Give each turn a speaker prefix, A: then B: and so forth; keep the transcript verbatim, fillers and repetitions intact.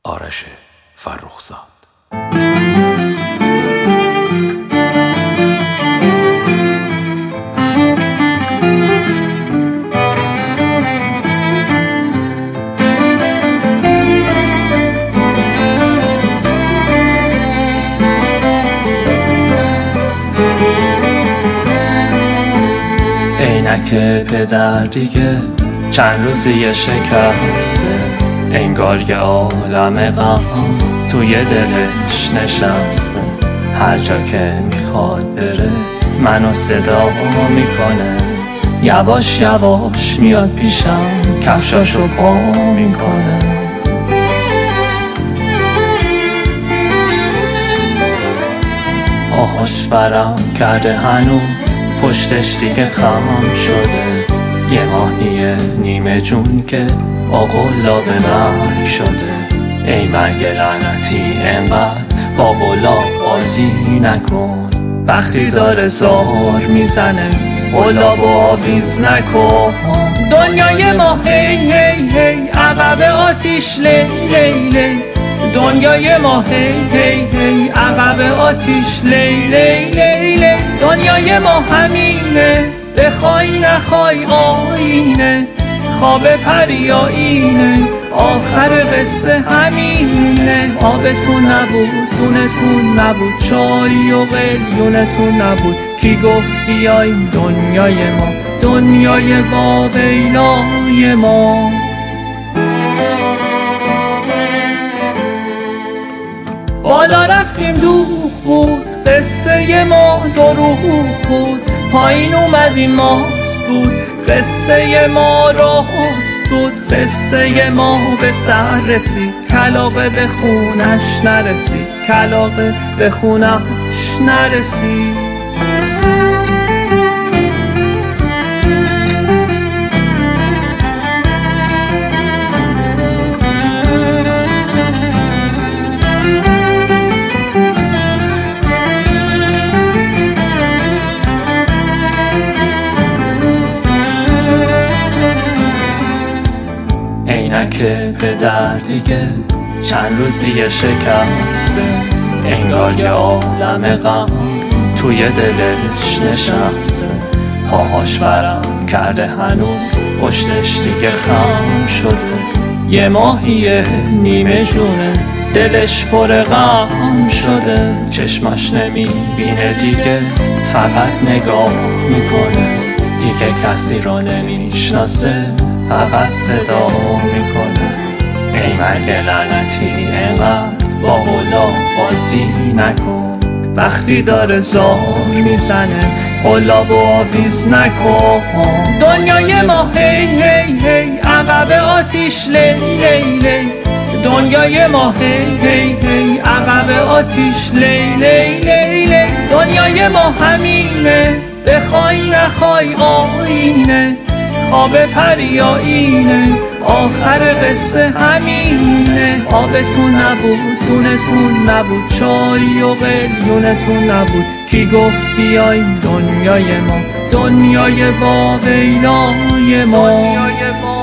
A: آرش فرخزاد.
B: عینک پدر دیگه چند روزی شکسته، انگار یه عالم غم توی دلش نشسته. هر جا که میخواد بره منو صدا میکنه، یواش یواش میاد پیشم کفشاشو پا میکنه. آهاش ورم کرده هنوز پشتش دیگه خم شده. یه ماهی نیمه جون که آقلا به مرگ شده. ای مرگ لعنتی انقدر با قلا بازی نکن، وقتی داره زار میزنه قلاب و آویز نکن. دنیای ما هی هی هی عقب آتیش لی لی لی. دنیای ما هی هی هی عقب آتیش لی لی لی لی. دنیای ما همینه، بخوای نخوای آینه، خواب پریایینه، آخر قصه همینه. آبتون نبود، دونتون نبود، چای و قلیونتون نبود. کی گفت بیاین دنیای ما، دنیای واویلای ما. بالا رفتیم دوغ بود، قصه ما دروغ بود. پایین اومدیم ماست بود، قصه ما راست بود. قصه ما به سر رسید، کلاغه به خونش نرسید، کلاغه به خونش نرسید. عینک پدر دیگه چند روزی شکسته، انگار یه عالم غم توی دلش نشسته. پاهاش ورم کرده هنوز پشتش دیگه خم شده. یه ماهی نیمه جونه دلش پر غم شده. چشماش نمیبینه دیگه، فقط نگاه میکنه. دیگه کسی رو نمیشناسه، فقط صدا میکنه. ای مرگ لعنتی انقدر با قلا بازی نکن، وقتی داره زار میزنه قلاب و آویز نکن. دنیای ما هی هی هی عقب آتیش لی لی لی. دنیای ما هی هی هی عقب آتیش لی لی لی لی. دنیای ما همینه، بخوای نخوای آینه، خواب پریایینه، آخر قصه همینه. آبتون نبود، دونتون نبود، چای و قلیونتون نبود. کی گفت بیاین دنیای ما، دنیای واویلای ما.